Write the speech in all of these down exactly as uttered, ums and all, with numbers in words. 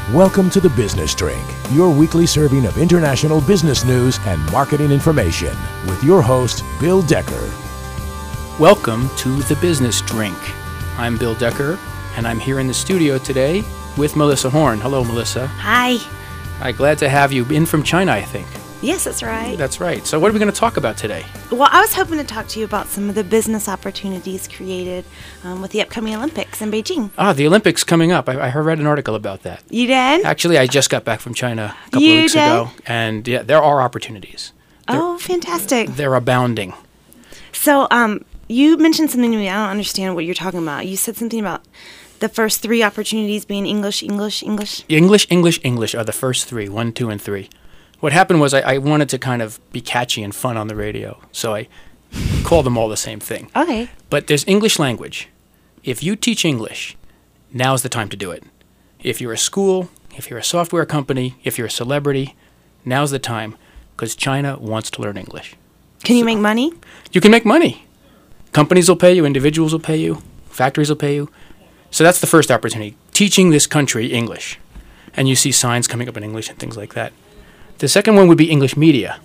Welcome to The Business Drink, your weekly serving of international business news and marketing information, with your host, Bill Decker. Welcome to The Business Drink. I'm Bill Decker, and I'm here in the studio today with Melissa Horn. Hello, Melissa. Hi. Hi, glad to have you in from China, I think. Yes, that's right. That's right. So what are we going to talk about today? Well, I was hoping to talk to you about some of the business opportunities created um, with the upcoming Olympics in Beijing. Ah, the Olympics coming up. I, I read an article about that. You did? Actually, I just got back from China a couple You of weeks did? ago, and yeah, there are opportunities. They're, Oh, fantastic. they're abounding. So, um, you mentioned something to me. I don't understand what you're talking about. You said something about the first three opportunities being English, English, English. English, English, English are the first three, one, two, and three. What happened was I, I wanted to kind of be catchy and fun on the radio, so I called them all the same thing. Okay. But there's English language. If you teach English, now's the time to do it. If you're a school, if you're a software company, if you're a celebrity, now's the time, because China wants to learn English. Can you make money? You can make money. Companies will pay you, individuals will pay you, factories will pay you. So that's the first opportunity, teaching this country English. And you see signs coming up in English and things like that. The second one would be English media.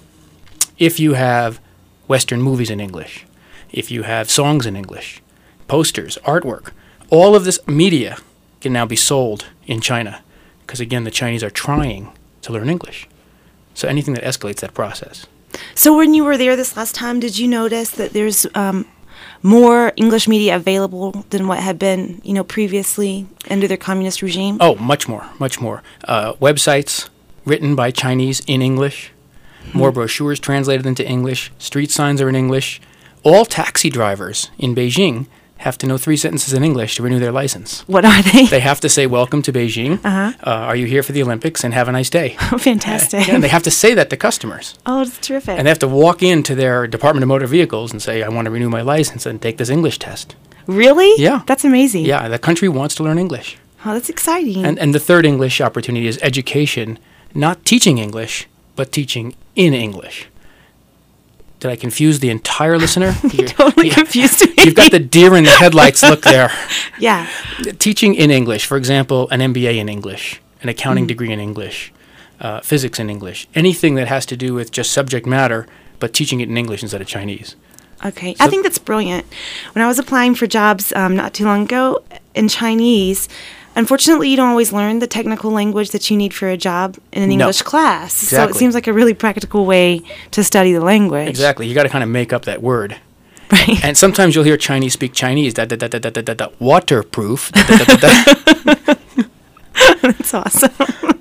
If you have Western movies in English, if you have songs in English, posters, artwork, all of this media can now be sold in China because, again, the Chinese are trying to learn English. So anything that escalates that process. So when you were there this last time, did you notice that there's um, more English media available than what had been, you know, previously under their communist regime? Oh, much more, much more. Uh, websites written by Chinese in English, more brochures translated into English, street signs are in English. All taxi drivers in Beijing have to know three sentences in English to renew their license. What are they? They have to say, welcome to Beijing, Uh-huh. uh, are you here for the Olympics, and have a nice day. Oh, fantastic. Yeah, and they have to say that to customers. Oh, it's terrific. And they have to walk into their Department of Motor Vehicles and say, I want to renew my license and take this English test. Really? Yeah. That's amazing. Yeah, the country wants to learn English. Oh, that's exciting. And, and the third English opportunity is education, not teaching English, but teaching in English. Did I confuse the entire listener? You totally confused me. You've got the deer in the headlights look there. Yeah. Teaching in English, for example, an M B A in English, an accounting degree in English, uh, physics in English, anything that has to do with just subject matter, but teaching it in English instead of Chinese. Okay. So- I think that's brilliant. When I was applying for jobs um, not too long ago in Chinese, unfortunately, you don't always learn the technical language that you need for a job in an No. English class. So Exactly. it seems like a really practical way to study the language. Exactly. You got to kind of make up that word. Right. And sometimes you'll hear Chinese speak Chinese, da da da da da da da, da waterproof. Da, da, da, da, da. That's awesome.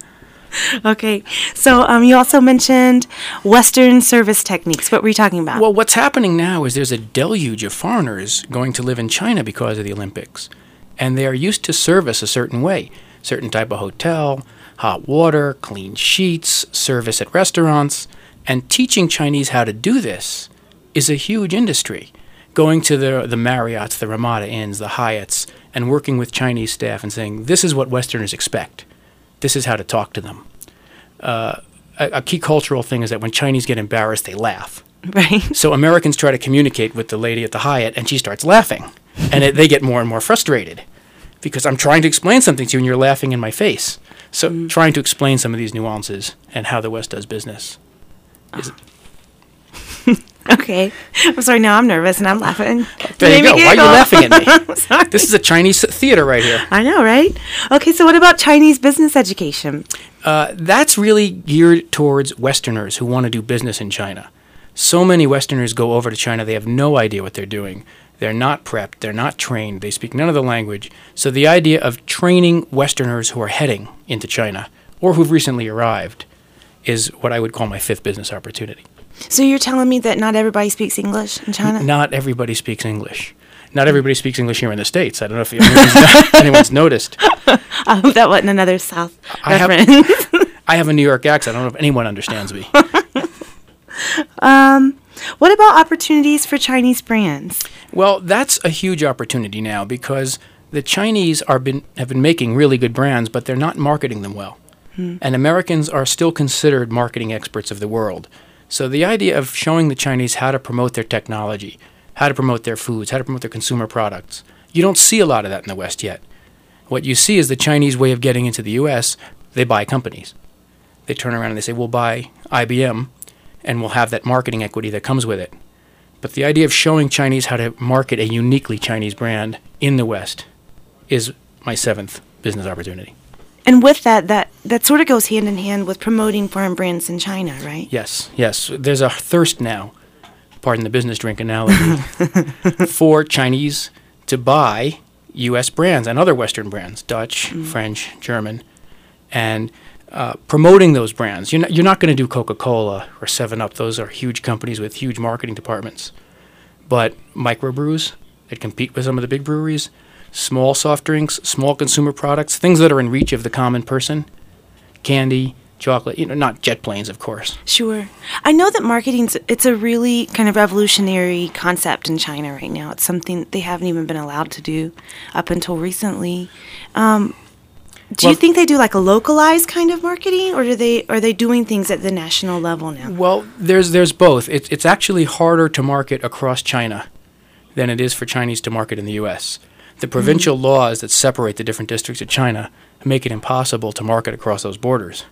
Okay. So um, you also mentioned Western service techniques. What were you talking about? Well, what's happening now is there's a deluge of foreigners going to live in China because of the Olympics. And they are used to service a certain way, certain type of hotel, hot water, clean sheets, service at restaurants. And teaching Chinese how to do this is a huge industry. Going to the, the Marriotts, the Ramada Inns, the Hyatts, and working with Chinese staff and saying, this is what Westerners expect. This is how to talk to them. Uh, a, a key cultural thing is that when Chinese get embarrassed, they laugh. Right. So Americans try to communicate with the lady at the Hyatt, and she starts laughing. And it, they get more and more frustrated because I'm trying to explain something to you, and you're laughing in my face. So Mm. trying to explain some of these nuances and how the West does business. Is, Okay. I'm sorry. Now I'm nervous and I'm laughing. there you Made go. me Why are you giggle. laughing at me? I'm sorry. This is a Chinese theater right here. I know, right? Okay. So what about Chinese business education? Uh, that's really geared towards Westerners who want to do business in China. So many Westerners go over to China, they have no idea what they're doing. They're not prepped, they're not trained, they speak none of the language. So the idea of training Westerners who are heading into China or who've recently arrived is what I would call my fifth business opportunity. So you're telling me that not everybody speaks English in China? Not everybody speaks English. Not everybody speaks English here in the States. I don't know if anyone's, anyone's noticed. I hope that wasn't another South I have- reference. I have a New York accent. I don't know if anyone understands me. um, what about opportunities for Chinese brands? Well, that's a huge opportunity now because the Chinese are been, have been making really good brands, but they're not marketing them well. Hmm. And Americans are still considered marketing experts of the world. So the idea of showing the Chinese how to promote their technology, how to promote their foods, how to promote their consumer products, you don't see a lot of that in the West yet. What you see is the Chinese way of getting into the U S they buy companies. They turn around and they say, we'll buy I B M, and we'll have that marketing equity that comes with it. But the idea of showing Chinese how to market a uniquely Chinese brand in the West is my seventh business opportunity. And with that, that, that sort of goes hand in hand with promoting foreign brands in China, right? Yes, yes. There's a thirst now, pardon the business drink analogy, for Chinese to buy U S brands and other Western brands, Dutch, mm. French, German, and uh, promoting those brands. You're not, you're not going to do Coca-Cola or seven up. Those are huge companies with huge marketing departments. But microbrews that compete with some of the big breweries, small soft drinks, small consumer products, things that are in reach of the common person, candy, chocolate, you know, not jet planes, of course. Sure. I know that marketing's, it's a really kind of revolutionary concept in China right now. It's something they haven't even been allowed to do up until recently. Um, do well, you think they do like a localized kind of marketing, or do they are they doing things at the national level now? Well, there's there's both. It's it's actually harder to market across China than it is for Chinese to market in the U S. The provincial mm. laws that separate the different districts of China make it impossible to market across those borders.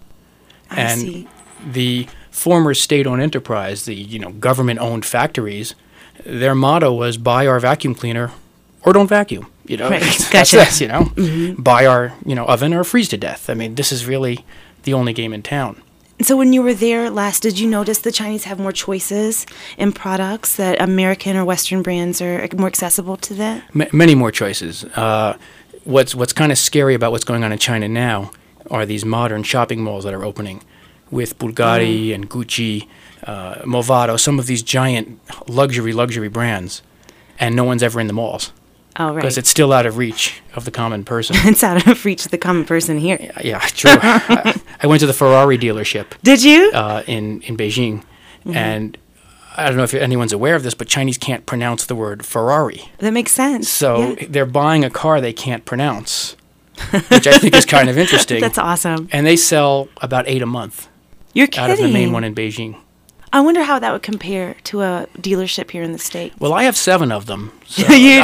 I and see. The former state-owned enterprise, the you know government-owned factories, their motto was buy our vacuum cleaner or don't vacuum. You know, right. that's Gotcha. this, you know, Mm-hmm. buy our you know oven or freeze to death. I mean, this is really the only game in town. So when you were there last, did you notice the Chinese have more choices in products, that American or Western brands are more accessible to that? M- many more choices. Uh, what's what's kind of scary about what's going on in China now are these modern shopping malls that are opening with Bulgari mm. and Gucci, uh, Movado, some of these giant luxury, luxury brands, and no one's ever in the malls. Oh, right. Because it's still out of reach of the common person. It's out of reach of the common person here. Yeah, yeah true. I, I went to the Ferrari dealership. Did you? Uh, in, in Beijing. Mm-hmm. And I don't know if anyone's aware of this, but Chinese can't pronounce the word Ferrari. That makes sense. So yeah. they're buying a car they can't pronounce, which I think is kind of interesting. That's awesome. And they sell about eight a month. You're kidding. Out of the main one in Beijing. I wonder how that would compare to a dealership here in the States. Well, I have seven of them. So you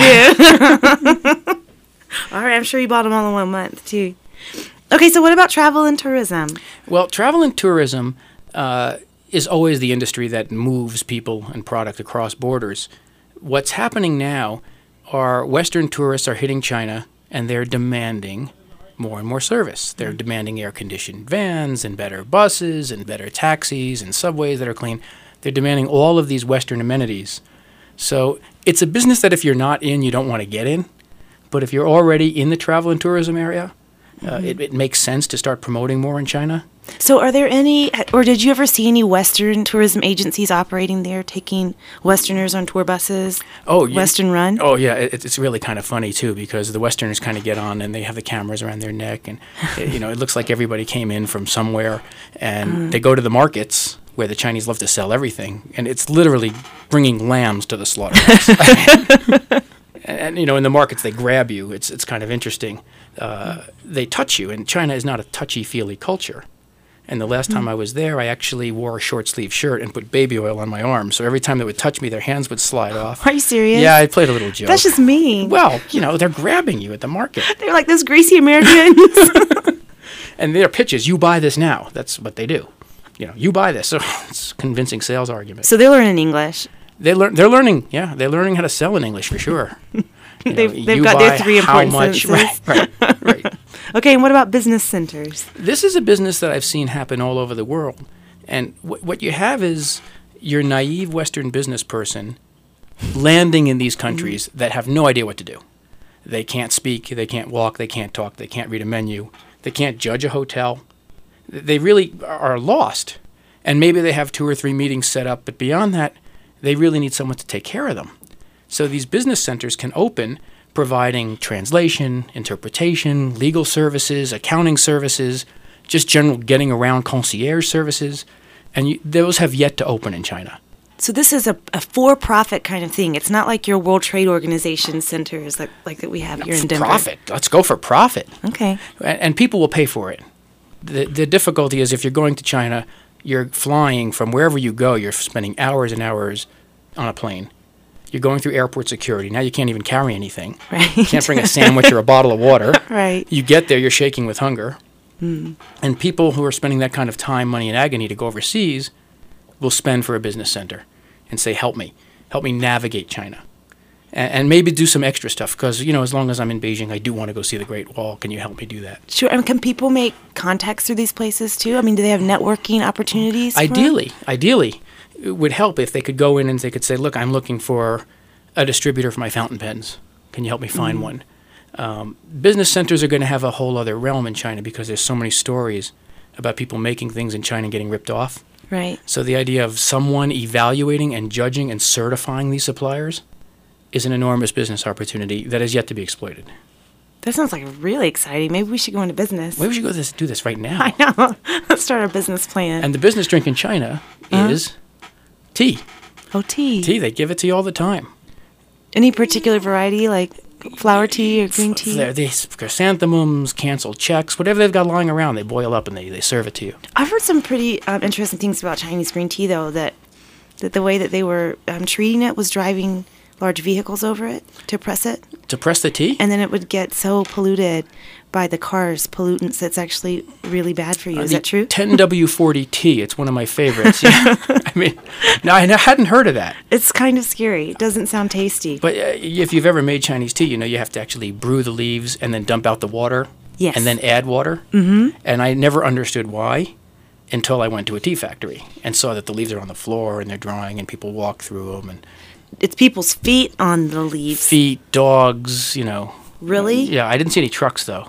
do? All right, I'm sure you bought them all in one month, too. Okay, so what about travel and tourism? Well, travel and tourism uh, is always the industry that moves people and product across borders. What's happening now are Western tourists are hitting China, and they're demanding more and more service. They're demanding air-conditioned vans and better buses and better taxis and subways that are clean. They're demanding all of these Western amenities. So it's a business that if you're not in, you don't want to get in. But if you're already in the travel and tourism area, uh, mm-hmm. it, it makes sense to start promoting more in China. So are there any, or did you ever see any Western tourism agencies operating there, taking Westerners on tour buses? Oh, Western Run? Oh, yeah. It, it's really kind of funny, too, because the Westerners kind of get on and they have the cameras around their neck. And, it, you know, it looks like everybody came in from somewhere. And mm. they go to the markets where the Chinese love to sell everything. And it's literally bringing lambs to the slaughterhouse. and, and, you know, in the markets, they grab you. It's, it's kind of interesting. Uh, mm. They touch you. And China is not a touchy-feely culture. And the last time I was there, I actually wore a short-sleeve shirt and put baby oil on my arm. So every time they would touch me, their hands would slide off. Are you serious? Yeah, I played a little joke. That's just mean. Well, you know, they're grabbing you at the market. They're like those greasy Americans. And their pitch is, you buy this now. That's what they do. You know, you buy this. So it's a convincing sales argument. So they're learning English. They learn. They're learning, yeah. They're learning how to sell in English for sure. You they've know, they've you got buy their three how important much, sentences. Right, right, right. Okay, and what about business centers? This is a business that I've seen happen all over the world. And w- what you have is your naive Western business person landing in these countries mm-hmm. that have no idea what to do. They can't speak, they can't walk, they can't talk, they can't read a menu, they can't judge a hotel. They really are lost. And maybe they have two or three meetings set up, but beyond that, they really need someone to take care of them. So these business centers can open providing translation, interpretation, legal services, accounting services, just general getting around concierge services, and you, those have yet to open in China. So this is a, a for-profit kind of thing. It's not like your World Trade Organization centers like, like that we have here in Denver. Profit. Let's go for profit. Okay. And, and people will pay for it. The, the difficulty is if you're going to China, you're flying from wherever you go, you're spending hours and hours on a plane. You're going through airport security. Now you can't even carry anything. Right. You can't bring a sandwich or a bottle of water. Right. You get there, you're shaking with hunger. Mm. And people who are spending that kind of time, money, and agony to go overseas will spend for a business center and say, help me. Help me navigate China. And, and maybe do some extra stuff because, you know, as long as I'm in Beijing, I do want to go see the Great Wall. Can you help me do that? Sure. And can people make contacts through these places too? I mean, do they have networking opportunities? Ideally, for ideally, it would help if they could go in and they could say, look, I'm looking for a distributor for my fountain pens. Can you help me find mm. one? Um, business centers are going to have a whole other realm in China because there's so many stories about people making things in China and getting ripped off. Right. So the idea of someone evaluating and judging and certifying these suppliers is an enormous business opportunity that is yet to be exploited. That sounds like really exciting. Maybe we should go into business. Maybe we should go this, do this right now. I know. Let's start our business plan. And the business drink in China uh-huh. is tea. Oh, tea. Tea. They give it to you all the time. Any particular variety, like flower tea or green tea? F- these chrysanthemums, canceled checks, whatever they've got lying around, they boil up and they, they serve it to you. I've heard some pretty um, interesting things about Chinese green tea, though, that that the way that they were um, treating it was driving large vehicles over it to press it. To press the tea? And then it would get so polluted by the cars, pollutants, that's actually really bad for you. Uh, Is that true? ten W forty T, it's one of my favorites. Yeah. I mean, no, I hadn't heard of that. It's kind of scary. It doesn't sound tasty. But uh, if you've ever made Chinese tea, you know you have to actually brew the leaves and then dump out the water. Yes. And then add water. Mm-hmm. And I never understood why until I went to a tea factory and saw that the leaves are on the floor and they're drying and people walk through them. And it's people's feet on the leaves. Feet, dogs, you know. Really? Yeah, I didn't see any trucks, though.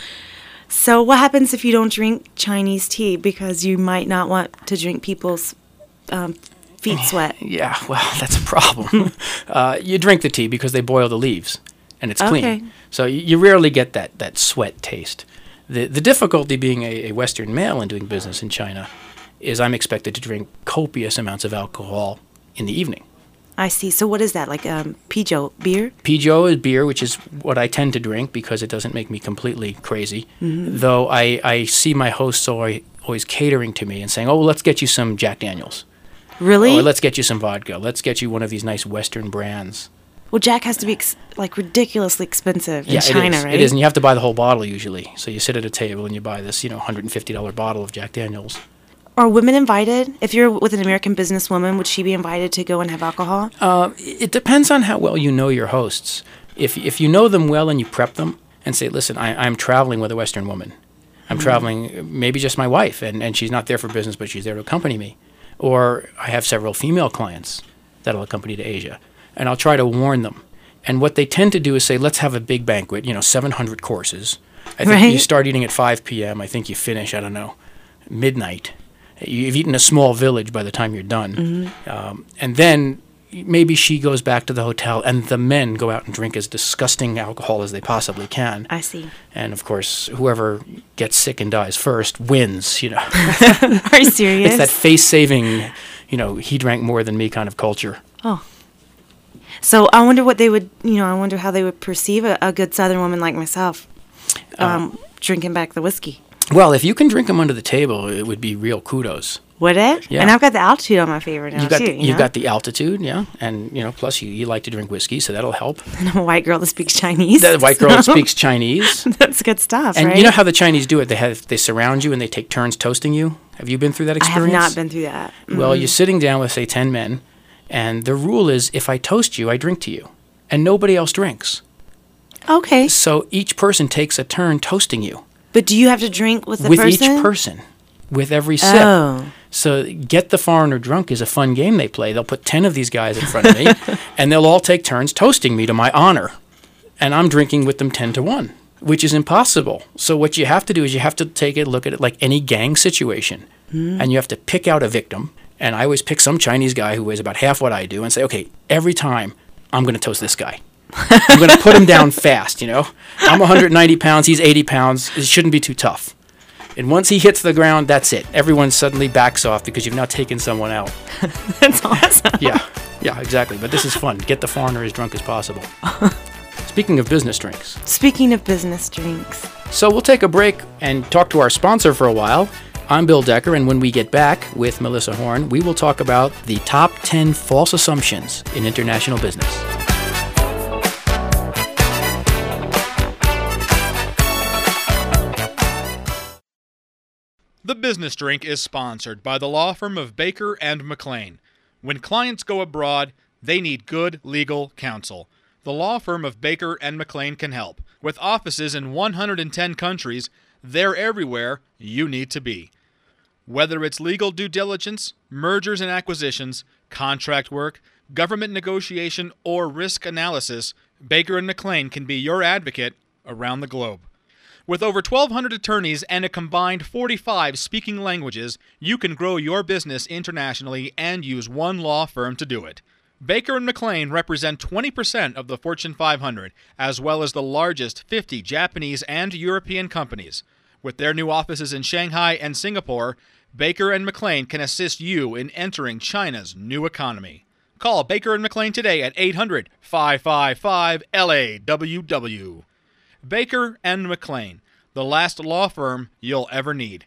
So what happens if you don't drink Chinese tea because you might not want to drink people's um, feet sweat? Yeah, well, that's a problem. uh, you drink the tea because they boil the leaves, and it's clean. Okay. So you, you rarely get that, that sweat taste. The, the difficulty being a, a Western male and doing business in China is I'm expected to drink copious amounts of alcohol in the evening. I see. So what is that, like um, pijiu, beer? Pijiu is beer, which is what I tend to drink because it doesn't make me completely crazy. Mm-hmm. Though I, I see my hosts always, always catering to me and saying, oh, well, let's get you some Jack Daniels. Really? Or let's get you some vodka. Let's get you one of these nice Western brands. Well, Jack has to be ex- like ridiculously expensive in yeah, China, it is. right? It is, and you have to buy the whole bottle usually. So you sit at a table and you buy this, you know, one hundred fifty dollars bottle of Jack Daniels. Are women invited? If you're with an American businesswoman, would she be invited to go and have alcohol? Uh, it depends on how well you know your hosts. If if you know them well and you prep them and say, listen, I, I'm traveling with a Western woman. I'm mm-hmm. traveling, maybe just my wife, and, and she's not there for business, but she's there to accompany me. Or I have several female clients that'll accompany to Asia, and I'll try to warn them. And what they tend to do is say, let's have a big banquet, you know, seven hundred courses. I think right? You start eating at five p.m. I think you finish, I don't know, midnight. You've eaten a small village by the time you're done. Mm-hmm. Um, and then maybe she goes back to the hotel and the men go out and drink as disgusting alcohol as they possibly can. I see. And, of course, whoever gets sick and dies first wins, you know. Are you serious? It's that face-saving, you know, he drank more than me kind of culture. Oh. So I wonder what they would, you know, I wonder how they would perceive a, a good Southern woman like myself um, um, drinking back the whiskey. Well, if you can drink them under the table, it would be real kudos. Would it? Yeah. And I've got the altitude on my favorite now, you got too. The, you you've know? got the altitude, yeah. And, you know, plus you, you like to drink whiskey, so that'll help. And I'm a white girl that speaks Chinese. The white girl that speaks Chinese. That's good stuff, and right? you know how the Chinese do it? They have they surround you and they take turns toasting you. Have you been through that experience? I have not been through that. Mm-hmm. Well, you're sitting down with, say, ten men, and the rule is if I toast you, I drink to you. And nobody else drinks. Okay. So each person takes a turn toasting you. But do you have to drink with the with person? With each person. With every sip. Oh. So Get the Foreigner Drunk is a fun game they play. They'll put ten of these guys in front of me, and they'll all take turns toasting me to my honor. And I'm drinking with them ten to one, which is impossible. So what you have to do is you have to take a look at it like any gang situation. Mm. And you have to pick out a victim. And I always pick some Chinese guy who weighs about half what I do and say, okay, every time I'm going to toast this guy. I'm going to put him down fast, you know. I'm one hundred ninety pounds, he's eighty pounds. It shouldn't be too tough. And once he hits the ground, that's it. Everyone suddenly backs off because you've now taken someone out. That's awesome. Yeah, yeah, exactly. But this is fun. Get the foreigner as drunk as possible. Speaking of business drinks. Speaking of business drinks. So we'll take a break and talk to our sponsor for a while. I'm Bill Decker, and when we get back with Melissa Horn, we will talk about the top ten false assumptions in international business. The Business Drink is sponsored by the law firm of Baker and McLean. When clients go abroad, they need good legal counsel. The law firm of Baker and McLean can help. With offices in one hundred ten countries, they're everywhere you need to be. Whether it's legal due diligence, mergers and acquisitions, contract work, government negotiation, or risk analysis, Baker and McLean can be your advocate around the globe. With over twelve hundred attorneys and a combined forty-five speaking languages, you can grow your business internationally and use one law firm to do it. Baker and McLean represent twenty percent of the Fortune five hundred, as well as the largest fifty Japanese and European companies. With their new offices in Shanghai and Singapore, Baker and McLean can assist you in entering China's new economy. Call Baker and McLean today at eight hundred, five five five, L A W W. Baker and McLean, the last law firm you'll ever need.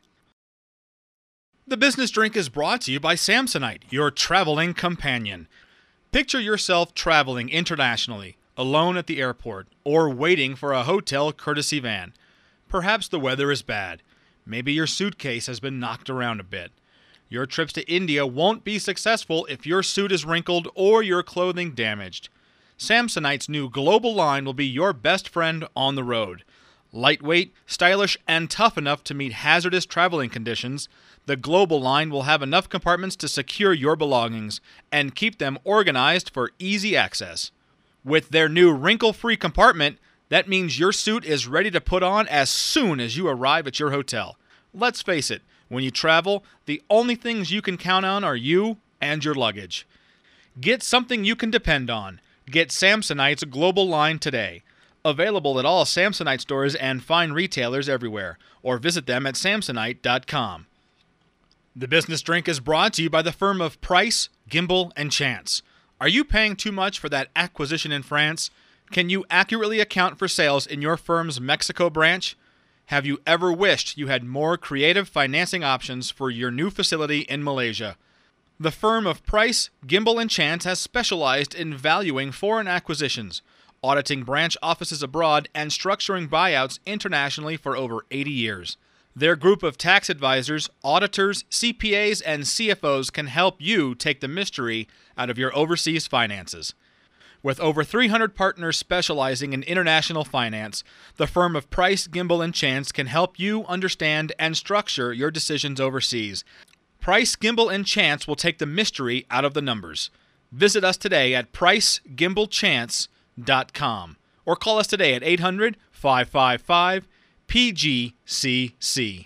The Business Drink is brought to you by Samsonite, your traveling companion. Picture yourself traveling internationally, alone at the airport, or waiting for a hotel courtesy van. Perhaps the weather is bad. Maybe your suitcase has been knocked around a bit. Your trips to India won't be successful if your suit is wrinkled or your clothing damaged. Samsonite's new global line will be your best friend on the road. Lightweight, stylish, and tough enough to meet hazardous traveling conditions, the global line will have enough compartments to secure your belongings and keep them organized for easy access. With their new wrinkle-free compartment, that means your suit is ready to put on as soon as you arrive at your hotel. Let's face it, when you travel, the only things you can count on are you and your luggage. Get something you can depend on. Get Samsonite's global line today. Available at all Samsonite stores and fine retailers everywhere, or visit them at samsonite dot com. The Business Drink is brought to you by the firm of Price, Gimbel, and Chance. Are you paying too much for that acquisition in France? Can you accurately account for sales in your firm's Mexico branch? Have you ever wished you had more creative financing options for your new facility in Malaysia? The firm of Price, Gimbel, and Chance has specialized in valuing foreign acquisitions, auditing branch offices abroad, and structuring buyouts internationally for over eighty years. Their group of tax advisors, auditors, C P As, and C F Os can help you take the mystery out of your overseas finances. With over three hundred partners specializing in international finance, the firm of Price, Gimbel, and Chance can help you understand and structure your decisions overseas. Price, Gimbel, and Chance will take the mystery out of the numbers. Visit us today at price gimbel chance dot com or call us today at eight hundred, five five five, P G C C.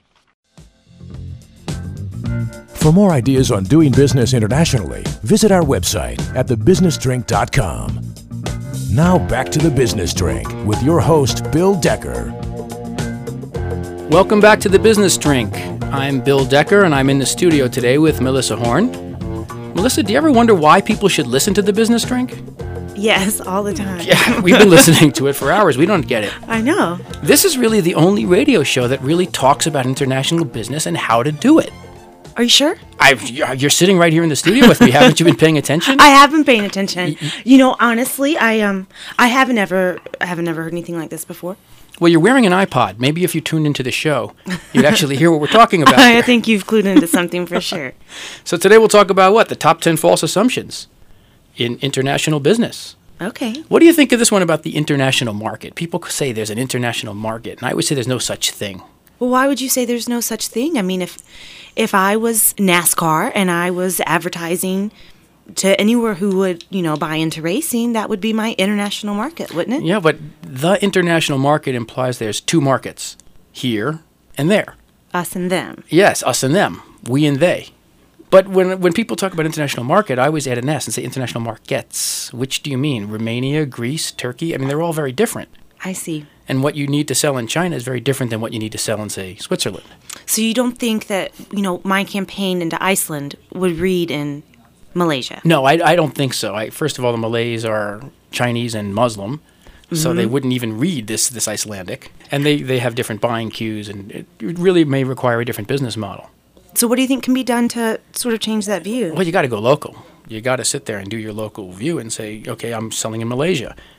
For more ideas on doing business internationally, visit our website at the business drink dot com. Now back to The Business Drink with your host, Bill Decker. Welcome back to The Business Drink. I'm Bill Decker, and I'm in the studio today with Melissa Horn. Melissa, do you ever wonder why people should listen to The Business Drink? Yes, all the time. Yeah, we've been listening to it for hours. We don't get it. I know. This is really the only radio show that really talks about international business and how to do it. Are you sure? I've, you're sitting right here in the studio with me. Haven't you been paying attention? I have been paying attention. You know, honestly, I um, I haven't ever, I haven't ever heard anything like this before. Well, you're wearing an iPod. Maybe if you tuned into the show, you'd actually hear what we're talking about. I think you've clued into something for sure. So today we'll talk about what? The top ten false assumptions in international business. Okay. What do you think of this one about the international market? People say there's an international market, and I would say there's no such thing. Well, why would you say there's no such thing? I mean, if if I was NASCAR and I was advertising to anywhere who would, you know, buy into racing, that would be my international market, wouldn't it? Yeah, but the international market implies there's two markets, here and there. Us and them. Yes, us and them, we and they. But when when people talk about international market, I always add an S and say international markets. Which do you mean? Romania, Greece, Turkey? I mean, they're all very different. I see. And what you need to sell in China is very different than what you need to sell in, say, Switzerland. So you don't think that, you know, my campaign into Iceland would read in Malaysia? No, I, I don't think so. I, first of all, the Malays are Chinese and Muslim, mm-hmm. so they wouldn't even read this this Icelandic. And they, they have different buying cues, and it really may require a different business model. So what do you think can be done to sort of change that view? Well, you got to go local. You got to sit there and do your local view and say, okay, I'm selling in Malaysia.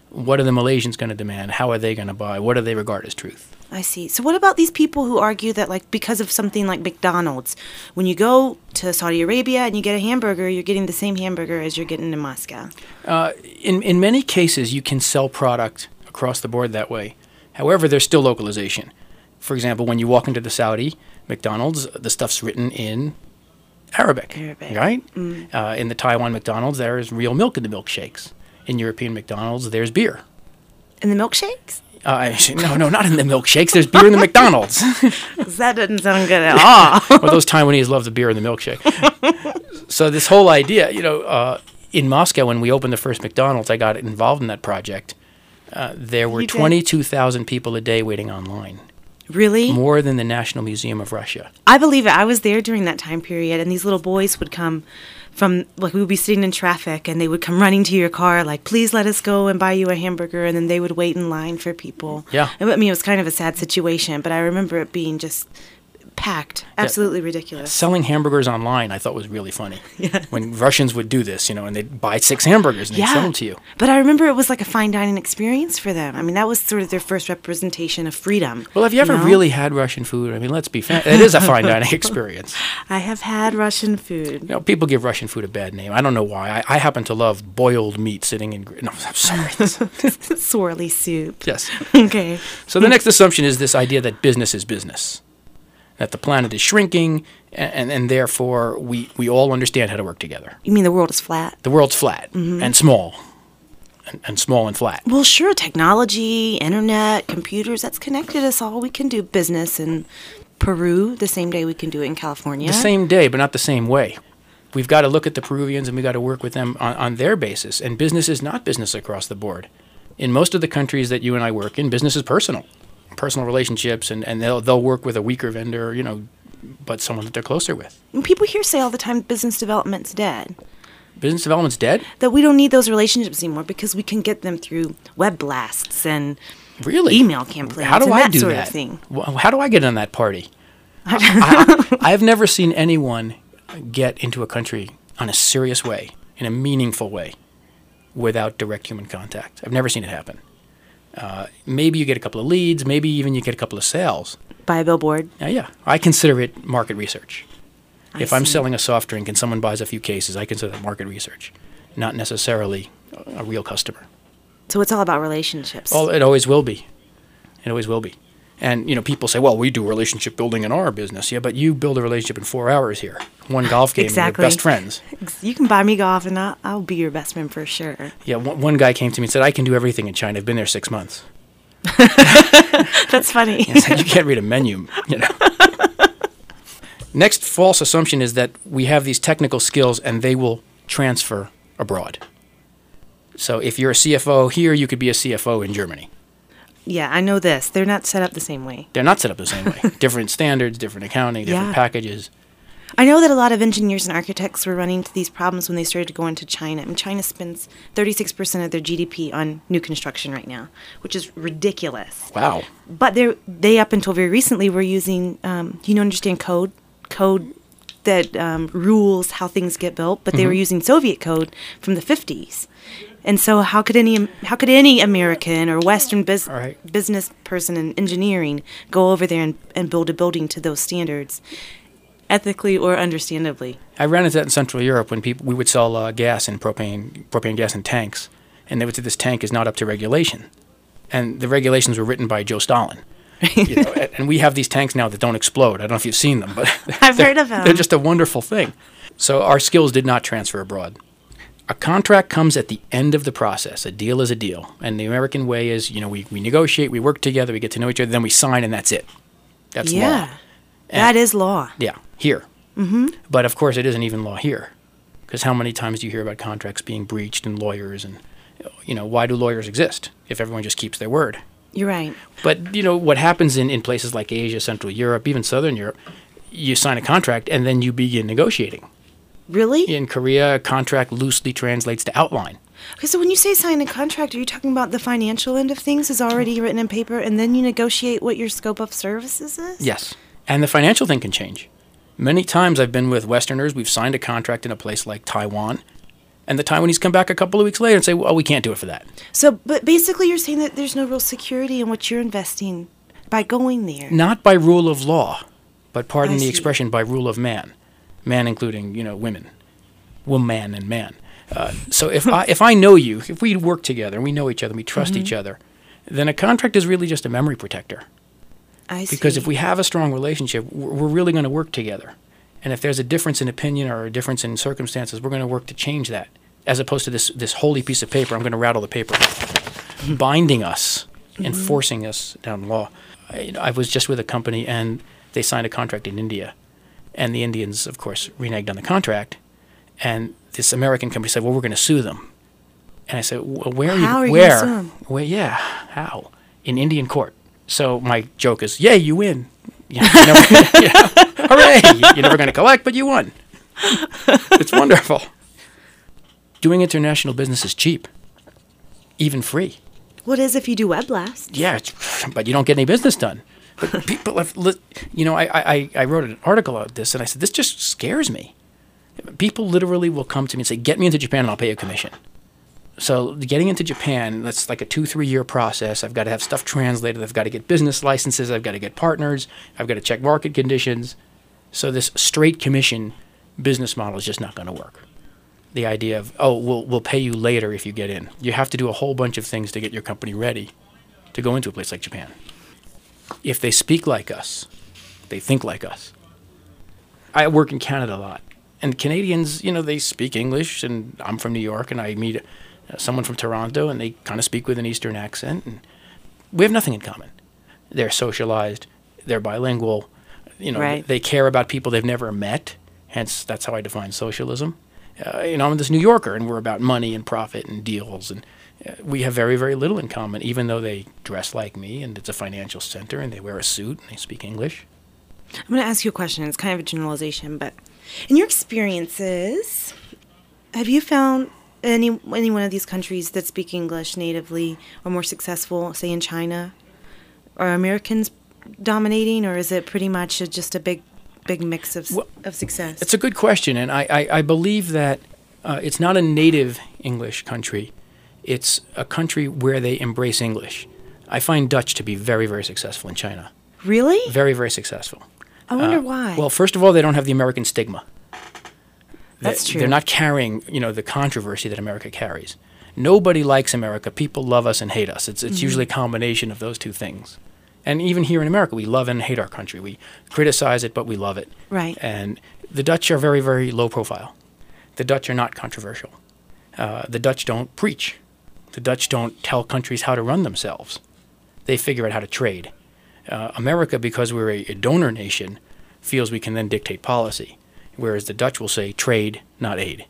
What are the Malaysians going to demand? How are they going to buy? What do they regard as truth? I see. So what about these people who argue that, like, because of something like McDonald's, when you go to Saudi Arabia and you get a hamburger, you're getting the same hamburger as you're getting in Moscow? Uh, in, in many cases, you can sell product across the board that way. However, there's still localization. For example, when you walk into the Saudi McDonald's, the stuff's written in Arabic, Arabic. right? Mm. Uh, in the Taiwan McDonald's, there is real milk in the milkshakes. In European McDonald's, there's beer. In the milkshakes? Uh, no, no, not in the milkshakes. There's beer in the McDonald's. That doesn't sound good at all. Well, those Taiwanese love the beer in the milkshake. So this whole idea, you know, uh, in Moscow, when we opened the first McDonald's, I got involved in that project. Uh, there were You did? twenty-two thousand people a day waiting online. Really? More than the National Museum of Russia. I believe it. I was there during that time period, and these little boys would come from, like, we would be sitting in traffic, and they would come running to your car, like, please let us go and buy you a hamburger, and then they would wait in line for people. Yeah. I mean, it was kind of a sad situation, but I remember it being just packed. Absolutely ridiculous. Selling hamburgers online, I thought was really funny. Yeah. When Russians would do this, you know, and they'd buy six hamburgers and they'd sell them to you. But I remember it was like a fine dining experience for them. I mean, that was sort of their first representation of freedom. Well, have you ever know? really had Russian food? I mean, let's be fair. It is a fine dining experience. I have had Russian food. You know, people give Russian food a bad name. I don't know why. I, I happen to love boiled meat sitting in... gr- No, I'm sorry. Swirly soup. Yes. Okay. So the next assumption is this idea that business is business. That the planet is shrinking, and, and, and therefore we, we all understand how to work together. You mean the world is flat? The world's flat Mm-hmm. and small, and, and small and flat. Well, sure, technology, internet, computers, that's connected us all. We can do business in Peru the same day we can do it in California. The same day, but not the same way. We've got to look at the Peruvians and we've got to work with them on, on their basis. And business is not business across the board. In most of the countries that you and I work in, business is personal. Personal relationships, and, and they'll they'll work with a weaker vendor, you know, but someone that they're closer with. And people here say all the time business development's dead. Business development's dead? That we don't need those relationships anymore because we can get them through web blasts and Really? email campaigns How do and I that do sort that? of thing. Wh- How do I get on that party? I, I, I've never seen anyone get into a country on a serious way, in a meaningful way, without direct human contact. I've never seen it happen. Uh, maybe you get a couple of leads, maybe even you get a couple of sales. Buy a billboard. Uh, yeah, I consider it market research. I If I'm see. selling a soft drink and someone buys a few cases, I consider that market research, not necessarily a, a real customer. So it's all about relationships. Oh, it always will be. It always will be. And, you know, people say, well, we do relationship building in our business. Yeah, but you build a relationship in four hours here. One golf game Exactly. and you're best friends. You can buy me golf and I'll, I'll be your best friend for sure. Yeah, one, one guy came to me and said, I can do everything in China. I've been there six months. That's funny. I said, you can't read a menu, you know. Next false assumption is that we have these technical skills and they will transfer abroad. So if you're a C F O here, you could be a C F O in Germany. Yeah, I know this. They're not set up the same way. They're not set up the same way. Different standards, different accounting, different Yeah. packages. I know that a lot of engineers and architects were running into these problems when they started to go into China. I mean, China spends thirty-six percent of their G D P on new construction right now, which is ridiculous. Wow. But they they up until very recently were using, um, you know, understand code, code that um, rules how things get built. But they were using Soviet code from the fifties, and so how could any how could any American or Western bus- All right. business person in engineering go over there and, and build a building to those standards, ethically or understandably? I ran into that in Central Europe when people we would sell uh, gas and propane propane gas in tanks, and they would say this tank is not up to regulation, and the regulations were written by Joe Stalin. You know, and- and we have these tanks now that don't explode. I don't know if you've seen them, but I've they're- heard of them. They're just a wonderful thing. So our skills did not transfer abroad. A contract comes at the end of the process. A deal is a deal, and the American way is, you know, we, we negotiate, we work together, we get to know each other, then we sign, and that's it. That's law. Yeah, And- that is law. Yeah, here. Mm-hmm. But of course, it isn't even law here, because how many times do you hear about contracts being breached and lawyers and, you know, why do lawyers exist if everyone just keeps their word? You're right. But you know what happens in, in places like Asia, Central Europe, even Southern Europe, you sign a contract and then you begin negotiating. Really? In Korea, a contract loosely translates to outline. Okay, so when you say sign a contract, are you talking about the financial end of things is already written in paper, and then you negotiate what your scope of services is? Yes. And the financial thing can change. Many times I've been with Westerners, we've signed a contract in a place like Taiwan, And the time when he's come back a couple of weeks later and say, well, we can't do it for that. So, but basically you're saying that there's no real security in what you're investing by going there. Not by rule of law, but pardon I the see. expression, by rule of man. Man including, you know, women. Woman and man. Uh, so if I if I know you, if we work together and we know each other and we trust Mm-hmm. each other, then a contract is really just a memory protector. I see. Because if we have a strong relationship, we're we're really going to work together. And if there's a difference in opinion or a difference in circumstances, we're going to work to change that. As opposed to this, this holy piece of paper, I'm going to rattle the paper, binding us, Mm-hmm. enforcing us down the law. I, I was just with a company, and they signed a contract in India. And the Indians, of course, reneged on the contract. And this American company said, well, we're going to sue them. And I said, well, where are you? How are you where? gonna sue 'em? Well, yeah, how? In Indian court. So my joke is, yay, you win. You know, you never, you know, hooray! You're never going to collect, but you won. It's wonderful. Doing international business is cheap, even free. What is if you do web blasts? Yeah, it's, but you don't get any business done. But people have, li- you know, I, I, I wrote an article about this, and I said, this just scares me. People literally will come to me and say, get me into Japan and I'll pay you a commission. So getting into Japan, that's like a two, three-year process. I've got to have stuff translated. I've got to get business licenses. I've got to get partners. I've got to check market conditions. So this straight commission business model is just not going to work. The idea of, oh, we'll we'll pay you later if you get in. You have to do a whole bunch of things to get your company ready to go into a place like Japan. If they speak like us, they think like us. I work in Canada a lot. And Canadians, you know, they speak English, and I'm from New York, and I meet uh, someone from Toronto, and they kind of speak with an Eastern accent, and we have nothing in common. They're socialized, they're bilingual, you know, Right. they care about people they've never met, hence that's how I define socialism. Uh, you know, I'm this New Yorker, and we're about money and profit and deals, and uh, we have very, very little in common, even though they dress like me, and it's a financial center, and they wear a suit, and they speak English. I'm going to ask you a question. It's kind of a generalization, but in your experiences, have you found any any one of these countries that speak English natively or more successful, say in China? Are Americans dominating, or is it pretty much a, just a big big mix of, Well, of success? It's a good question, and I, I, I believe that uh, it's not a native English country. It's a country where they embrace English. I find Dutch to be very, very successful in China. Really? Very, very successful. I wonder Uh, why. Well, first of all, they don't have the American stigma. That's They- true. They're not carrying, you know, the controversy that America carries. Nobody likes America. People love us and hate us. It's it's Mm-hmm. usually a combination of those two things. And even here in America, we love and hate our country. We criticize it, but we love it. Right. And the Dutch are very, very low profile. The Dutch are not controversial. Uh, the Dutch don't preach. The Dutch don't tell countries how to run themselves. They figure out how to trade. Uh, America, because we're a, a donor nation, feels we can then dictate policy, whereas the Dutch will say trade, not aid.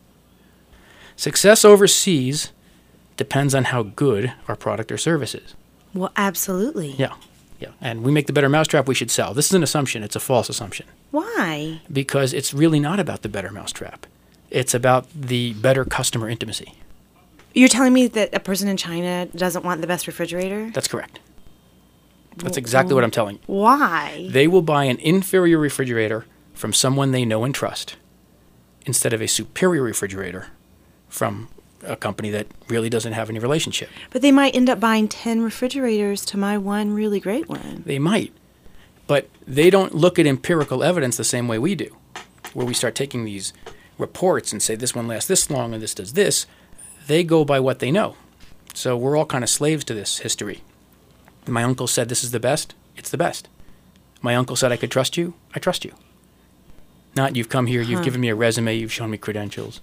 Success overseas depends on how good our product or service is. Well, absolutely. Yeah, yeah. And we make the better mousetrap we should sell. This is an assumption. It's a false assumption. Why? Because it's really not about the better mousetrap. It's about the better customer intimacy. You're telling me that a person in China doesn't want the best refrigerator? That's correct. That's exactly what I'm telling you. Why? They will buy an inferior refrigerator from someone they know and trust instead of a superior refrigerator from a company that really doesn't have any relationship. But they might end up buying ten refrigerators to my one really great one. They might, but they don't look at empirical evidence the same way we do, where we start taking these reports and say this one lasts this long and this does this. They go by what they know. So we're all kind of slaves to this history. My uncle said this is the best, it's the best. My uncle said I could trust you, I trust you. Not you've come here, you've Huh. given me a resume, you've shown me credentials.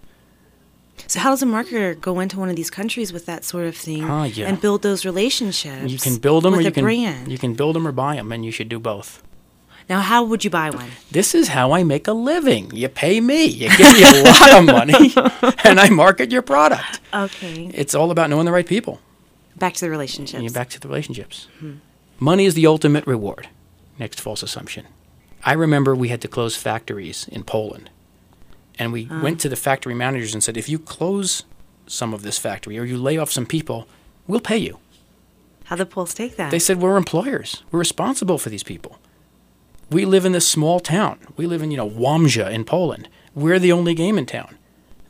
So how does a marketer go into one of these countries with that sort of thing Ah, yeah. and build those relationships? You can build them with or you a can brand. you can build them or buy them, and you should do both. Now, how would you buy one? This is how I make a living. You pay me. You give me a lot of money, and I market your product. Okay. It's all about knowing the right people. Back to the relationships. And you're back to the relationships. Money is the ultimate reward. Next false assumption. I remember we had to close factories in Poland. And we went to the factory managers and said, if you close some of this factory or you lay off some people, we'll pay you. How the Poles take that? They said, we're employers. We're responsible for these people. We live in this small town. We live in, you know, Łomża in Poland. We're the only game in town.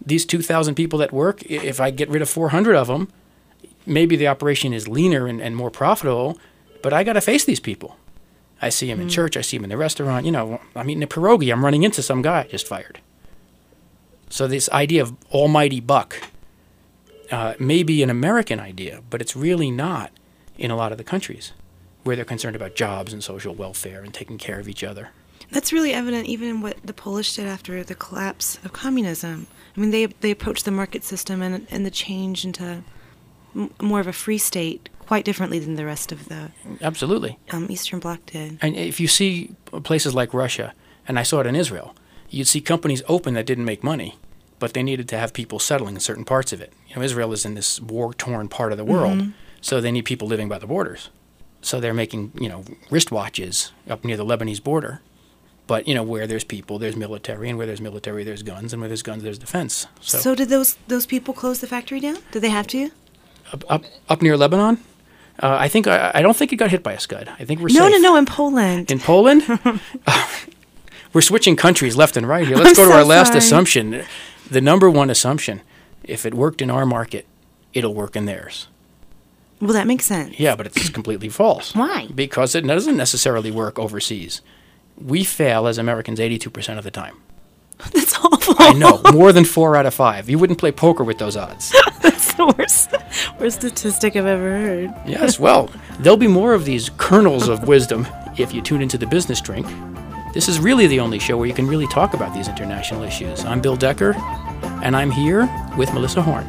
these two thousand people that work, if I get rid of four hundred of them, maybe the operation is leaner and, and more profitable, but I got to face these people. I see them mm. in church. I see them in the restaurant. You know, I'm eating a pierogi. I'm running into some guy just fired. So this idea of almighty buck uh, may be an American idea, but it's really not in a lot of the countries where they're concerned about jobs and social welfare and taking care of each other. That's really evident even in what the Polish did after the collapse of communism. I mean, they they approached the market system and, and the change into m- more of a free state quite differently than the rest of the Absolutely. Um, Eastern Bloc did. And if you see places like Russia, and I saw it in Israel, you'd see companies open that didn't make money, but they needed to have people settling in certain parts of it. You know, Israel is in this war-torn part of the world, mm-hmm. so they need people living by the borders. So they're making, you know, wristwatches up near the Lebanese border. But, you know, where there's people, there's military, and where there's military, there's guns, and where there's guns, there's defense. So, so did those those people close the factory down? Did they have to? Up up, up near Lebanon? Uh, I think I, I don't think it got hit by a Scud. I think we're no, safe. No, no, no, in Poland. In Poland? uh, we're switching countries left and right here. Let's I'm go to so our last sorry. assumption. The number one assumption, if it worked in our market, it'll work in theirs. Well, that makes sense. Yeah, but it's completely false. Why? Because it doesn't necessarily work overseas. We fail as Americans eighty-two percent of the time. That's awful. I know. More than four out of five. You wouldn't play poker with those odds. That's the worst, worst statistic I've ever heard. Yes, well, there'll be more of these kernels of wisdom if you tune into the Business Drink. This is really the only show where you can really talk about these international issues. I'm Bill Decker, and I'm here with Melissa Horn.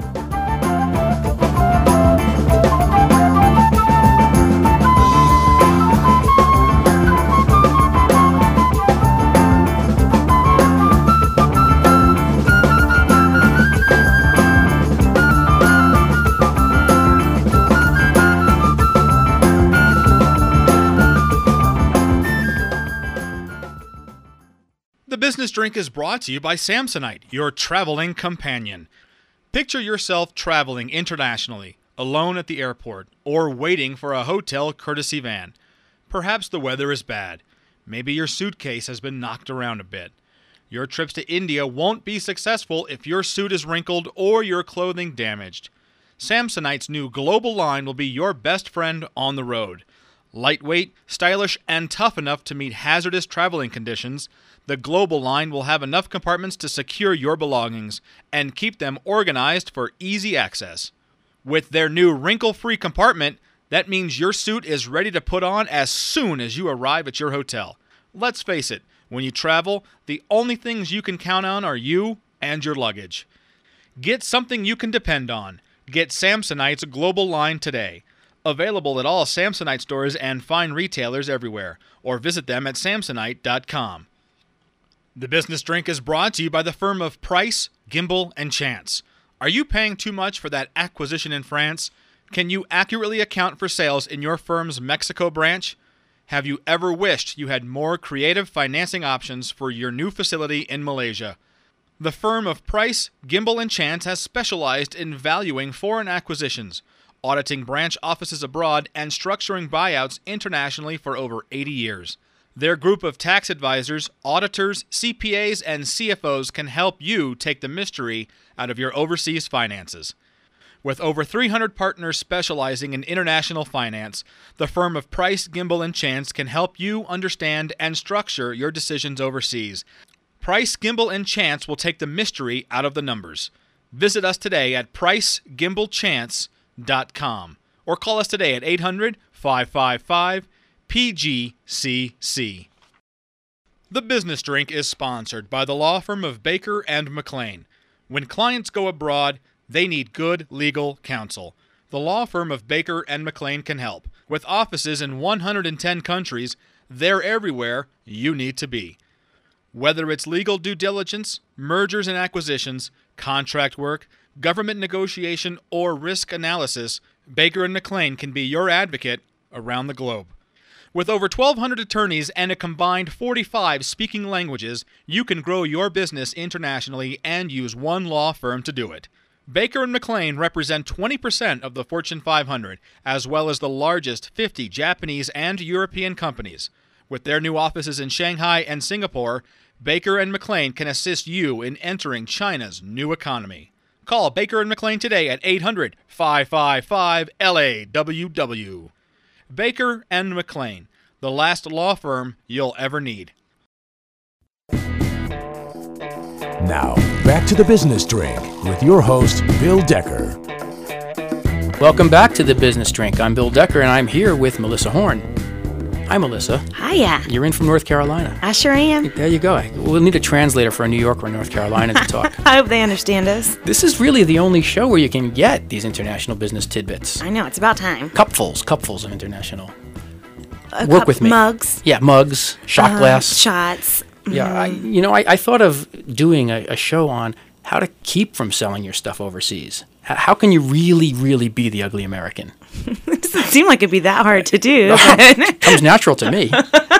The Business Drink is brought to you by Samsonite, your traveling companion. Picture yourself traveling internationally, alone at the airport, or waiting for a hotel courtesy van. Perhaps the weather is bad. Maybe your suitcase has been knocked around a bit. Your trips to India won't be successful if your suit is wrinkled or your clothing damaged. Samsonite's new global line will be your best friend on the road. Lightweight, stylish, and tough enough to meet hazardous traveling conditions, the global line will have enough compartments to secure your belongings and keep them organized for easy access. With their new wrinkle-free compartment, that means your suit is ready to put on as soon as you arrive at your hotel. Let's face it, when you travel, the only things you can count on are you and your luggage. Get something you can depend on. Get Samsonite's global line today. Available at all Samsonite stores and fine retailers everywhere, or visit them at samsonite dot com. The Business Drink is brought to you by the firm of Price, Gimbel, and Chance. Are you paying too much for that acquisition in France? Can you accurately account for sales in your firm's Mexico branch? Have you ever wished you had more creative financing options for your new facility in Malaysia? The firm of Price, Gimbel, and Chance has specialized in valuing foreign acquisitions, auditing branch offices abroad, and structuring buyouts internationally for over eighty years. Their group of tax advisors, auditors, C P As, and C F Os can help you take the mystery out of your overseas finances. With over three hundred partners specializing in international finance, the firm of Price, Gimbel, and Chance can help you understand and structure your decisions overseas. Price, Gimbel, and Chance will take the mystery out of the numbers. Visit us today at price gimbel chance dot com or call us today at eight hundred, five five five, P G C C. The Business Drink is sponsored by the law firm of Baker and McLean. When clients go abroad, they need good legal counsel. The law firm of Baker and McLean can help. With offices in one hundred ten countries, they're everywhere you need to be. Whether it's legal due diligence, mergers and acquisitions, contract work, government negotiation, or risk analysis, Baker and McLean can be your advocate around the globe. With over twelve hundred attorneys and a combined forty-five speaking languages, you can grow your business internationally and use one law firm to do it. Baker and McLean represent twenty percent of the Fortune five hundred, as well as the largest fifty Japanese and European companies. With their new offices in Shanghai and Singapore, Baker and McLean can assist you in entering China's new economy. Call Baker and McLean today at eight hundred, five five five, L A W W. Baker and McLean, the last law firm you'll ever need. Now, back to the Business Drink with your host, Bill Decker. Welcome back to the Business Drink. I'm Bill Decker, and I'm here with Melissa Horn. Hi, Melissa. Hiya. You're in from North Carolina. I sure am. There you go. We'll need a translator for a New Yorker in North Carolina to talk. I hope they understand us. This is really the only show where you can get these international business tidbits. I know, it's about time. Cupfuls, cupfuls of international. A Work cup- with me. Mugs. Yeah, mugs, shot uh, glass. Shots. Yeah, I, you know, I, I thought of doing a, a show on how to keep from selling your stuff overseas. H- how can you really, really be the ugly American? It doesn't seem like it'd be that hard to do. It comes natural to me.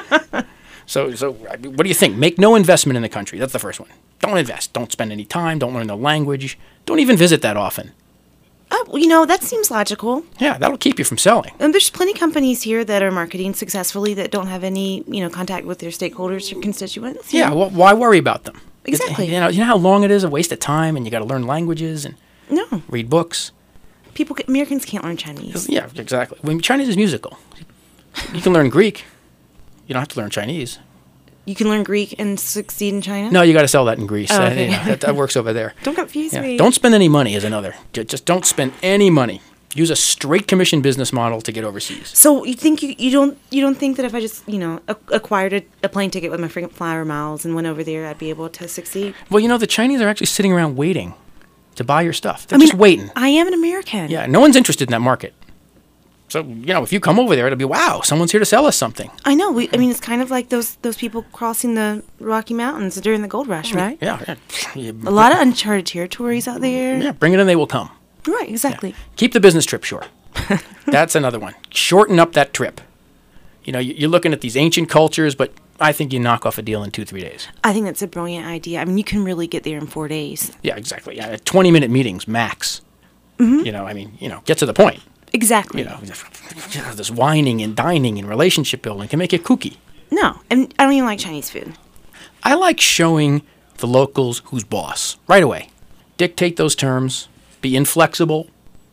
So, so what do you think? Make no investment in the country. That's the first one. Don't invest. Don't spend any time. Don't learn the language. Don't even visit that often. Oh, well, you know, that seems logical. Yeah, that'll keep you from selling. And there's plenty of companies here that are marketing successfully that don't have any, you know, contact with their stakeholders or constituents. you Yeah, know? well, why worry about them? Exactly. You know, you know how long it is, a waste of time, and you got to learn languages and No. read books. People, Americans can't learn Chinese. Yeah, exactly. When Chinese is musical. You can learn Greek. You don't have to learn Chinese. You can learn Greek and succeed in China? No, you got to sell that in Greece. Oh, Uh, okay. you know, that, that works over there. Don't confuse Yeah. me. Don't spend any money is another. Ju- Just don't spend any money. Use a straight commission business model to get overseas. So you think you, you don't you don't think that if I just you know a- acquired a, a plane ticket with my freaking flyer miles and went over there, I'd be able to succeed? Well, you know, the Chinese are actually sitting around waiting to buy your stuff. They're I mean, just waiting. I am an American. Yeah, no one's interested in that market. So, you know, if you come over there, it'll be, wow, someone's here to sell us something. I know. We, I mean, it's kind of like those those people crossing the Rocky Mountains during the gold rush, right? Yeah. yeah. yeah. A lot of uncharted territories out there. Yeah, bring it in, they will come. Right. Exactly. Keep the business trip short. That's another one. Shorten up that trip. You know, you- you're looking at these ancient cultures, but I think you knock off a deal in two, three days. I think that's a brilliant idea. I mean, you can really get there in four days. Yeah, exactly. Yeah, twenty-minute meetings, max. You know, I mean, you know, get to the point. Exactly. You know, this whining and dining and relationship building can make it kooky. No, and I don't even like Chinese food. I like showing the locals who's boss right away. Dictate those terms, be inflexible,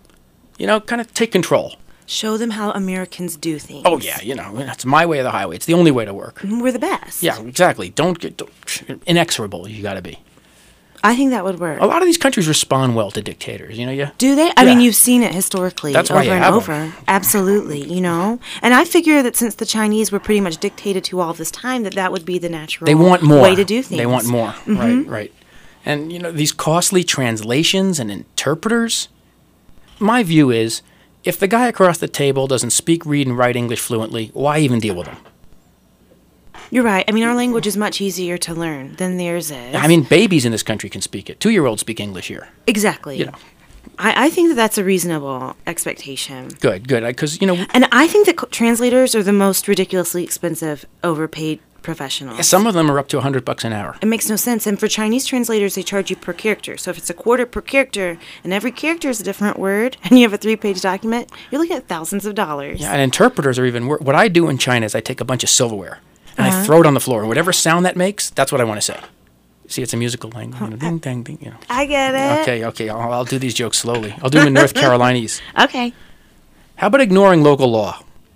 you know, kind of take control. Show them how Americans do things. Oh, yeah, you know, it's my way or the highway. It's the only way to work. We're the best. Yeah, exactly. Don't get don't, inexorable, you got to be. I think that would work. A lot of these countries respond well to dictators, you know, yeah. Do they? I Yeah. mean, you've seen it historically That's why over you and have 'em. over. Absolutely, you know. And I figure that since the Chinese were pretty much dictated to all this time, that that would be the natural They want more. way to do things. They want more. Right, right. And, you know, these costly translations and interpreters, my view is, if the guy across the table doesn't speak, read, and write English fluently, why even deal with him? You're right. I mean, our language is much easier to learn than theirs is. I mean, babies in this country can speak it. Two-year-olds speak English here. exactly. You know. I, I think that that's a reasonable expectation. Good, good. Because, you know, And I think that co- translators are the most ridiculously expensive, overpaid professionals. some of them are up to a hundred bucks an hour. It makes no sense. And for Chinese translators, they charge you per character. So if it's a quarter per character, and every character is a different word, and you have a three-page document, you're looking at thousands of dollars. Yeah, and interpreters are even worse. What I do in China is I take a bunch of silverware and Uh-huh. I throw it on the floor, and whatever sound that makes, that's what I want to say. See, it's a musical language. You know, ding, dang, ding, you know. I get it. Okay, okay, I'll, I'll do these jokes slowly. I'll do them in North Carolinese. Okay. How about ignoring local law?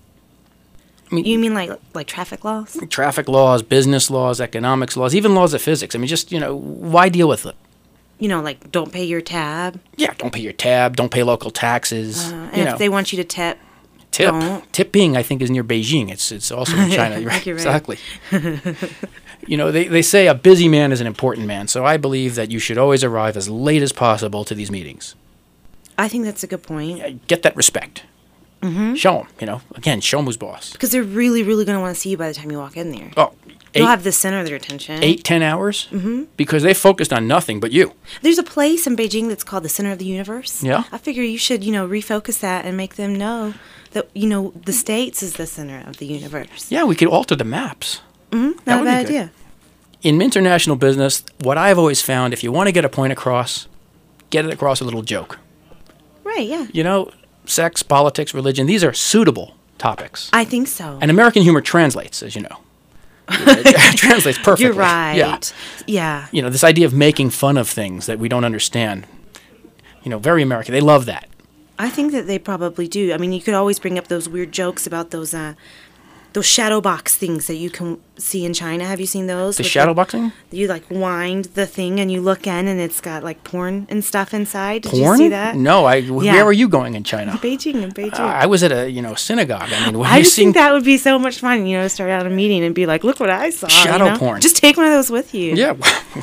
You mean like like traffic laws? Traffic laws, business laws, economics laws, even laws of physics. I mean, just, you know, why deal with it? You know, like don't pay your tab. Yeah, don't pay your tab, don't pay local taxes. Uh, and you if know, they want you to tip, tip. don't. Tipping, I think, is near Beijing. It's it's also in China. You're I right. think you're right. Exactly. You know, they, they say a busy man is an important man, so I believe that you should always arrive as late as possible to these meetings. I think that's a good point. Get that respect. Mm-hmm. Show them, you know. Again, show them who's boss. Because they're really, really going to want to see you by the time you walk in there. Oh, You'll eight, have the center of their attention. eight, ten hours? Mm-hmm. Because they focused on nothing but you. There's a place in Beijing that's called the Center of the Universe. Yeah. I figure you should, you know, refocus that and make them know that, you know, the States is the center of the universe. Yeah, we could alter the maps. Mm-hmm. That Not a would be bad good. idea. In international business, what I've always found, if you want to get a point across, get it across with a little joke. Right, yeah. You know, sex, politics, religion, these are suitable topics. I think so. And American humor translates, as you know. It translates perfectly. You're right. Yeah. Yeah. You know, this idea of making fun of things that we don't understand. You know, very American. They love that. I think that they probably do. I mean, you could always bring up those weird jokes about those uh, those shadow box things that you can see in China. Have you seen those? The With shadow boxing? You like wind the thing and you look in and it's got like porn and stuff inside. Did Porn? you see that? No. I. Yeah. Where were you going in China? Beijing and Beijing. Uh, I was at a you know synagogue. I mean, when I you just seeing think that would be so much fun, you know, to start out a meeting and be like, look what I saw. Shadow you know? porn. Just take one of those with you. yeah.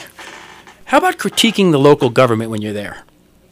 How about critiquing the local government when you're there?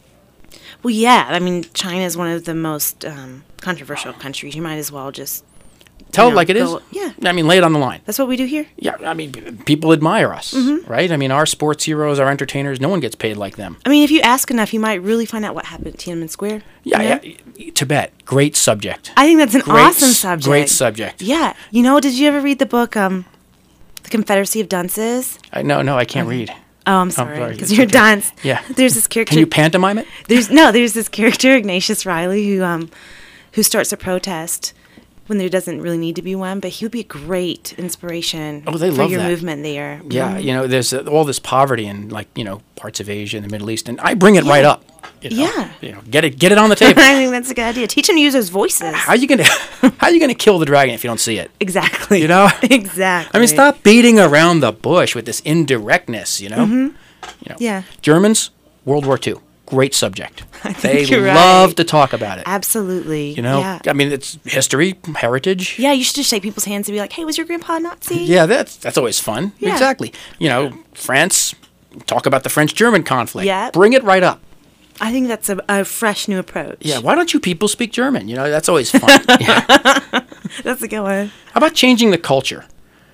Well, yeah. I mean, China is one of the most um, controversial countries. You might as well just Tell you it know, like it is. go- yeah. I mean, lay it on the line. That's what we do here. Yeah. I mean, p- people admire us, Mm-hmm. right? I mean, our sports heroes, our entertainers. No one gets paid like them. I mean, if you ask enough, you might really find out what happened at Tiananmen Square. Yeah. you know? yeah. Tibet. Great subject. I think that's an Great awesome s- subject. Great subject. Yeah. You know, did you ever read the book, um, The Confederacy of Dunces? I, no, no, I can't read. Oh, I'm sorry, sorry, because it's you're okay. dunce. Yeah. There's this character. Can you pantomime it? There's no. There's this character Ignatius Riley who um, who starts a protest when there doesn't really need to be one, but he would be a great inspiration Oh, they for love your that. movement there. Yeah, Mhm. you know, there's uh, all this poverty in like you know parts of Asia and the Middle East, and I bring it right up. You know? Yeah. You know, get it, get it on the table. I think that's a good idea. Teach him to use those voices. How you gonna, how you gonna kill the dragon if you don't see it? Exactly. You know? Exactly. I mean, stop beating around the bush with this indirectness. You know. You know. Mm-hmm. Yeah. Germans, World War Two, great subject. I They think you're love right. to talk about it. Absolutely. You know. Yeah. I mean, it's history, heritage. Yeah, you should just shake people's hands and be like, "Hey, was your grandpa a Nazi?" Yeah, that's that's always fun. Yeah. Exactly. You know, France. Talk about the French-German conflict. Yeah. Bring it right up. I think that's a, a fresh new approach. Yeah. Why don't you people speak German? You know, that's always fun. Yeah. That's a good one. How about changing the culture?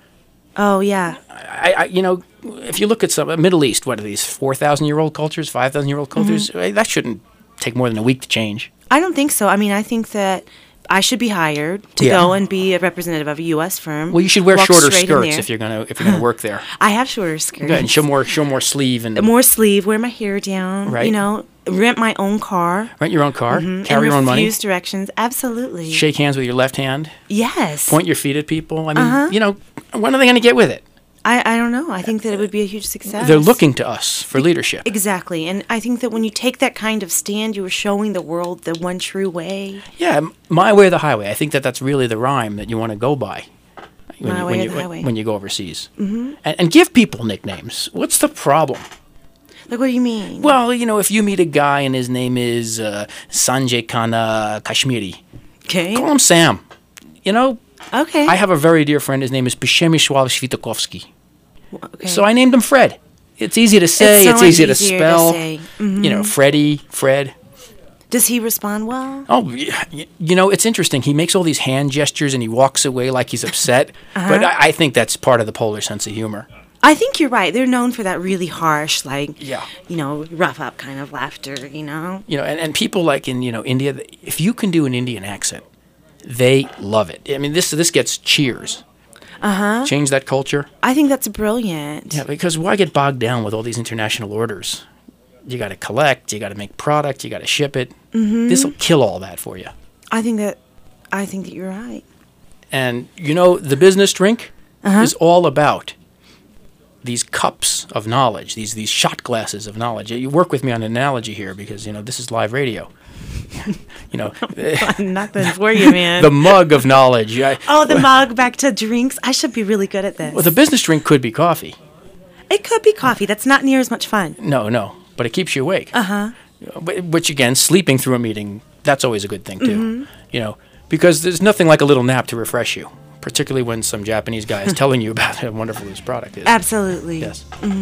Oh yeah. I, I, you know, if you look at some uh, Middle East, what are these four thousand year old cultures, five thousand year old cultures? Mm-hmm. Uh, That shouldn't take more than a week to change. I don't think so. I mean, I think that I should be hired to Yeah. go and be a representative of a U S firm. Well, you should wear walk shorter straight in skirts there. if you're gonna if you're gonna work there. I have shorter skirts. Good, and show more show more sleeve and More sleeve, wear my hair down. Right. You know, rent my own car. rent your own car, Mhm, carry and your own money, refuse directions. Absolutely. shake hands with your left hand, Yes. point your feet at people. I mean, Uh-huh. you know, when are they gonna get with it? I, I don't know. I think that it would be a huge success. They're looking to us for leadership. Exactly. And I think that when you take that kind of stand, you are showing the world the one true way. Yeah, m- my way or the highway. I think that that's really the rhyme that you want to go by. When My you, way when or you, the when- highway. when you go overseas. Mm-hmm. and, and give people nicknames. What's the problem? Like, what do you mean? Well, you know, if you meet a guy and his name is uh, Sanjay Khanna Kashmiri, Okay. call him Sam. You know, Okay. I have a very dear friend. His name is Przemysław Świętochowski. okay. So I named him Fred. It's easy to say. so It's, much easy to easier to spell. say. Mm-hmm. You know, Freddie, Fred. Does he respond well? Oh, y- y- you know, it's interesting. He makes all these hand gestures and he walks away like he's upset. Uh-huh. But I, I think that's part of the polar sense of humor. I think you're right. They're known for that really harsh, like, Yeah. you know, rough up kind of laughter, you know? You know, and, and people like in, you know, India, if you can do an Indian accent, they love it. I mean, this this gets cheers. Uh-huh. Change that culture. I think that's brilliant. Yeah, because why get bogged down with all these international orders? You got to collect, you got to make product, you got to ship it. Mm-hmm. This will kill all that for you. I think that I think that you're right. And you know, the business drink Uh-huh. is all about these cups of knowledge, these these shot glasses of knowledge. You work with me on an analogy here because you know this is live radio. you know, Nothing for you, man. the mug of knowledge. I, oh, the mug, back to drinks. I should be really good at this. well, the business drink could be coffee. It could be coffee. That's not near as much fun. No, no, but it keeps you awake. Uh-huh. Wh- Which again, sleeping through a meeting, that's always a good thing too. Mm-hmm. You know, because there's nothing like a little nap to refresh you, particularly when some Japanese guy is telling you about how wonderful this product is. Absolutely. Yes.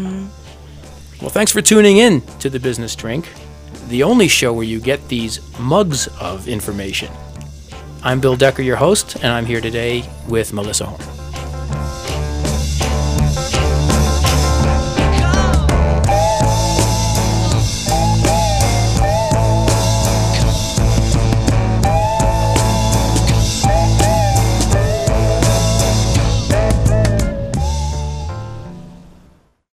Well, thanks for tuning in to The Business Drink, the only show where you get these mugs of information. I'm Bill Decker, your host, and I'm here today with Melissa Horn.